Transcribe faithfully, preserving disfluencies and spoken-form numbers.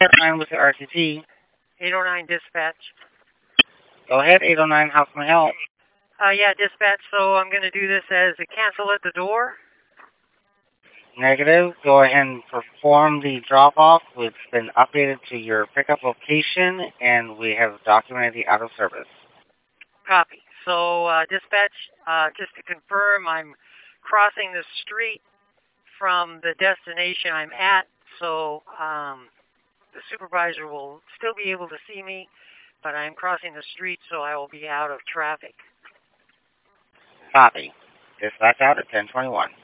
nine with the R T T. eight oh nine dispatch. Go ahead, eight oh nine, how can I help? Uh, yeah, dispatch, so I'm going to do this as a cancel at the door. Negative. Go ahead and perform the drop-off. It's been updated to your pickup location, and we have documented the out of service. Copy. So, uh, dispatch, uh, just to confirm, I'm crossing the street from the destination I'm at, so um, the supervisor will still be able to see me, but I'm crossing the street, so I will be out of traffic. Copy. Dispatch out at ten twenty-one.